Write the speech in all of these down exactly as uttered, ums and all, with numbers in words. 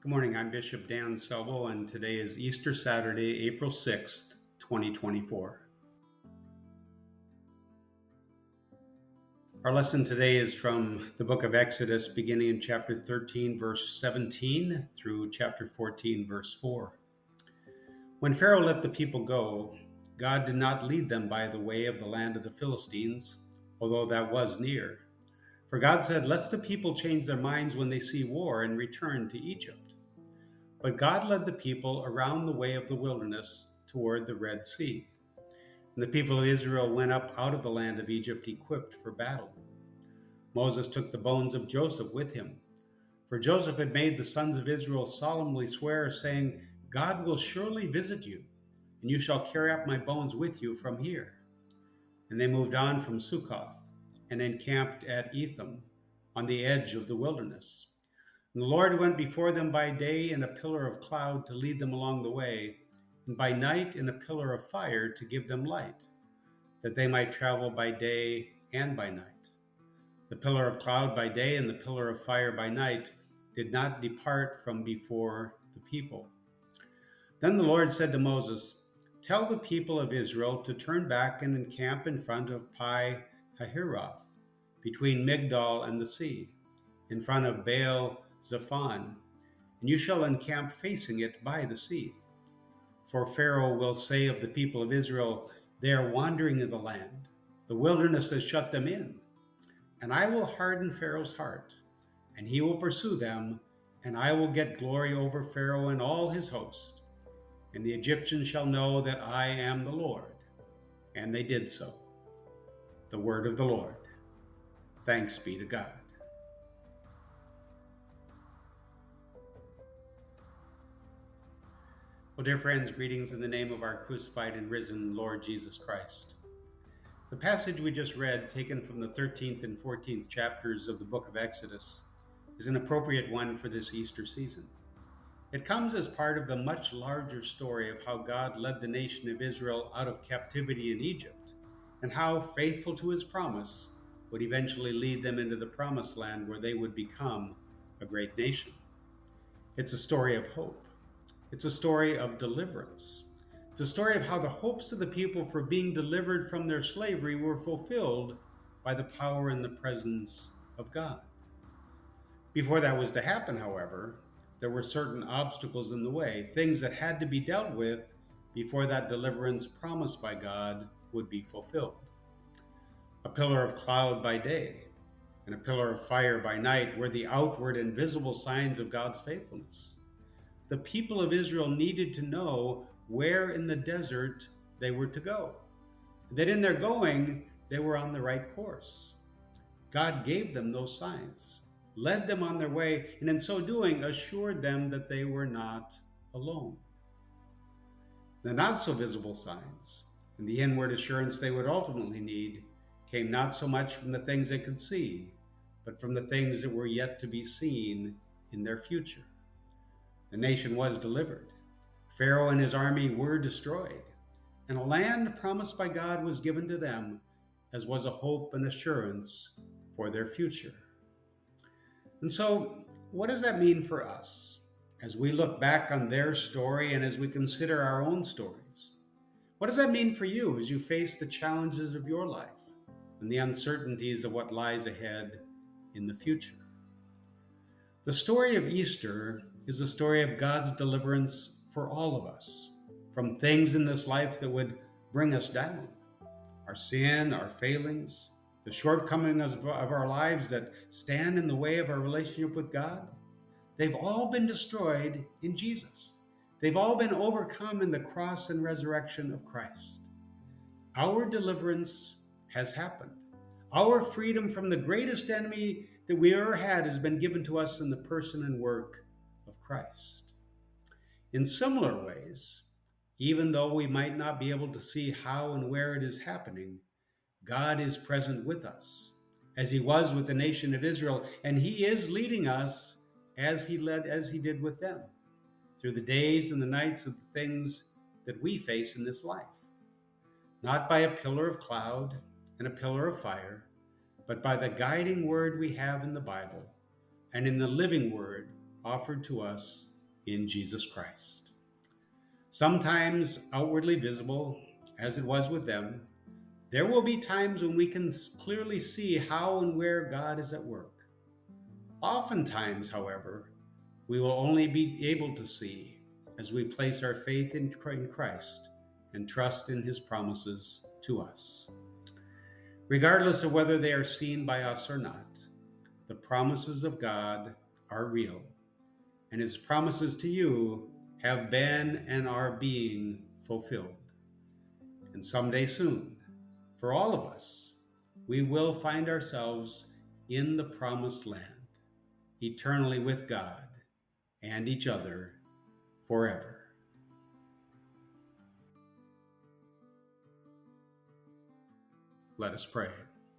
Good morning. I'm Bishop Dan Selbo, and today is Easter Saturday, April sixth, twenty twenty-four. Our lesson today is from the book of Exodus, beginning in chapter thirteen, verse seventeen, through chapter fourteen, verse four. When Pharaoh let the people go, God did not lead them by the way of the land of the Philistines, although that was near. For God said, "Lest the people change their minds when they see war and return to Egypt." But God led the people around the way of the wilderness toward the Red Sea. And the people of Israel went up out of the land of Egypt equipped for battle. Moses took the bones of Joseph with him, for Joseph had made the sons of Israel solemnly swear, saying, "God will surely visit you, and you shall carry up my bones with you from here." And they moved on from Succoth and encamped at Etham on the edge of the wilderness. And the Lord went before them by day in a pillar of cloud to lead them along the way, and by night in a pillar of fire to give them light, that they might travel by day and by night. The pillar of cloud by day and the pillar of fire by night did not depart from before the people. Then the Lord said to Moses, "Tell the people of Israel to turn back and encamp in front of Pi Hahiroth, between Migdol and the sea, in front of Baal Zephon, and you shall encamp facing it by the sea. For Pharaoh will say of the people of Israel, 'They are wandering in the land. The wilderness has shut them in.' And I will harden Pharaoh's heart, and he will pursue them, and I will get glory over Pharaoh and all his host. And the Egyptians shall know that I am the Lord." And they did so. The word of the Lord. Thanks be to God. Well, dear friends, greetings in the name of our crucified and risen Lord Jesus Christ. The passage we just read, taken from the thirteenth and fourteenth chapters of the book of Exodus, is an appropriate one for this Easter season. It comes as part of the much larger story of how God led the nation of Israel out of captivity in Egypt, and how, faithful to his promise, would eventually lead them into the promised land where they would become a great nation. It's a story of hope. It's a story of deliverance. It's a story of how the hopes of the people for being delivered from their slavery were fulfilled by the power and the presence of God. Before that was to happen, however, there were certain obstacles in the way, things that had to be dealt with before that deliverance promised by God would be fulfilled. A pillar of cloud by day and a pillar of fire by night were the outward and visible signs of God's faithfulness. The people of Israel needed to know where in the desert they were to go, that in their going, they were on the right course. God gave them those signs, led them on their way, and in so doing, assured them that they were not alone. The not so visible signs and the inward assurance they would ultimately need came not so much from the things they could see, but from the things that were yet to be seen in their future. The nation was delivered. Pharaoh and his army were destroyed, and a land promised by God was given to them, as was a hope and assurance for their future. And so, what does that mean for us as we look back on their story and as we consider our own stories? What does that mean for you as you face the challenges of your life and the uncertainties of what lies ahead in the future? The story of Easter is a story of God's deliverance for all of us from things in this life that would bring us down. Our sin, our failings, the shortcomings of our lives that stand in the way of our relationship with God, they've all been destroyed in Jesus. They've all been overcome in the cross and resurrection of Christ. Our deliverance has happened. Our freedom from the greatest enemy that we ever had has been given to us in the person and work of Christ. In similar ways, even though we might not be able to see how and where it is happening, God is present with us, as he was with the nation of Israel, and he is leading us as he led, as he did with them, through the days and the nights of the things that we face in this life. Not by a pillar of cloud and a pillar of fire, but by the guiding word we have in the Bible and in the living word offered to us in Jesus Christ. Sometimes outwardly visible, as it was with them, there will be times when we can clearly see how and where God is at work. Oftentimes, however, we will only be able to see as we place our faith in Christ and trust in his promises to us. Regardless of whether they are seen by us or not, the promises of God are real, and his promises to you have been and are being fulfilled. And someday soon, for all of us, we will find ourselves in the promised land, eternally with God and each other forever. Let us pray.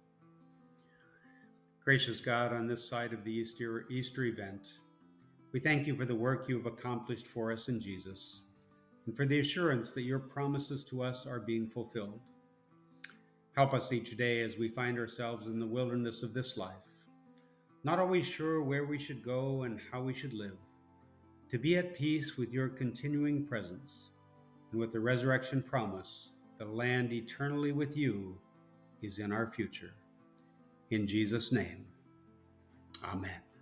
Gracious God, on this side of the Easter, Easter event, we thank you for the work you have accomplished for us in Jesus, and for the assurance that your promises to us are being fulfilled. Help us each day as we find ourselves in the wilderness of this life, not always sure where we should go and how we should live, to be at peace with your continuing presence, and with the resurrection promise that a land eternally with you is in our future. In Jesus' name, amen.